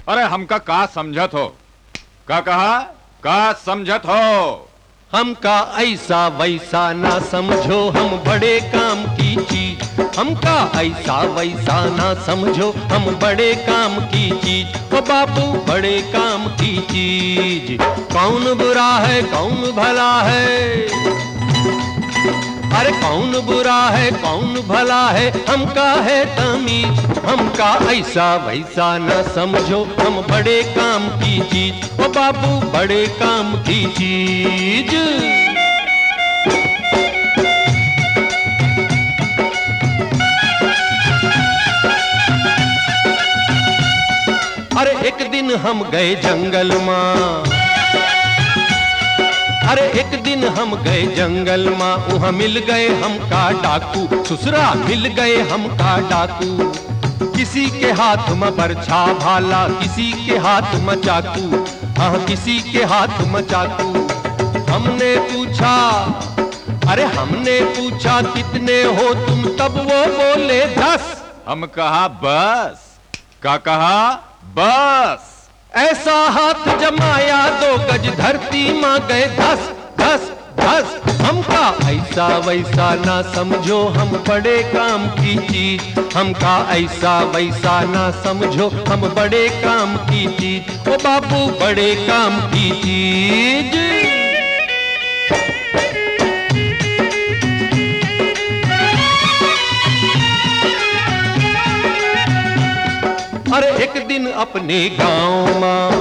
अरे हमका का समझत हो? का कहा? का समझत हो? हमका ऐसा वैसा ना समझो, हम बड़े काम की चीज। हमका ऐसा वैसा ना समझो, हम बड़े काम की चीज। ओ बाबू बड़े काम की चीज। कौन बुरा है कौन भला है, अरे कौन बुरा है कौन भला है, हमका है तमीज। हमका ऐसा वैसा न समझो, हम बड़े काम की चीज। ओ बाबू बड़े काम की चीज। अरे एक दिन हम गए जंगल मां, अरे एक दिन हम गए जंगल मां, वहां मिल गए हमका डाकू। ससुरा मिल गए हमका डाकू। किसी के हाथ में बरछा भाला, किसी के हाथ में चाकू। हाँ किसी के हाथ में चाकू। हमने पूछा, अरे हमने पूछा कितने हो तुम, तब वो बोले 10। हम कहा बस। का कहा? बस। ऐसा हाथ जमाया 2 गज धरती मां गए धस धस धस। हमका ऐसा वैसा ना समझो, हम बड़े काम की चीज। हमका ऐसा वैसा ना समझो, हम बड़े काम की चीज। ओ बाबू बड़े काम की चीज। अरे एक दिन अपने गांव मां,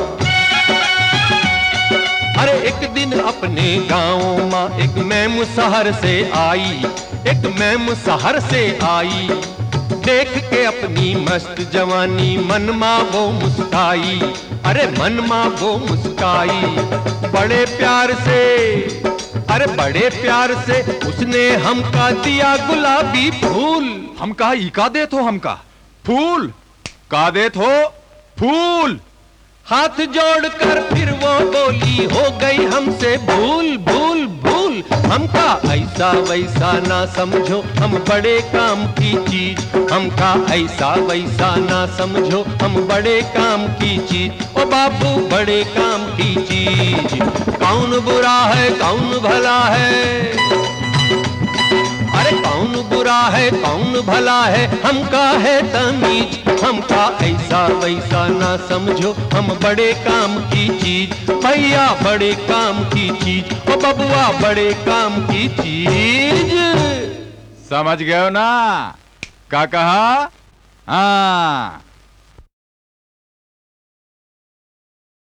अरे एक दिन अपने गांव मां, एक मैम शहर से आई। एक मैम शहर से आई। देख के अपनी मस्त जवानी, मन मां वो मुस्काई। अरे मन मां वो मुस्काई। बड़े प्यार से, अरे बड़े प्यार से उसने हमका दिया गुलाबी फूल। हमका ई का देत हो? हमका फूल का देत हो? फूल। हाथ जोड़कर फिर वो बोली, हो गई हमसे भूल भूल भूल। हमका ऐसा वैसा ना समझो, हम बड़े काम की चीज। हमका ऐसा वैसा ना समझो, हम बड़े काम की चीज। ओ बाबू बड़े काम की चीज। कौन बुरा है कौन भला है, अरे कौन बुरा है कौन भला है, हमका है तमीज। हमका ऐसा वैसा ना समझो, हम बड़े काम की चीज। भैया बड़े काम की चीज। ओ बबुआ बड़े काम की चीज। समझ गए हो ना? का कहा? हाँ।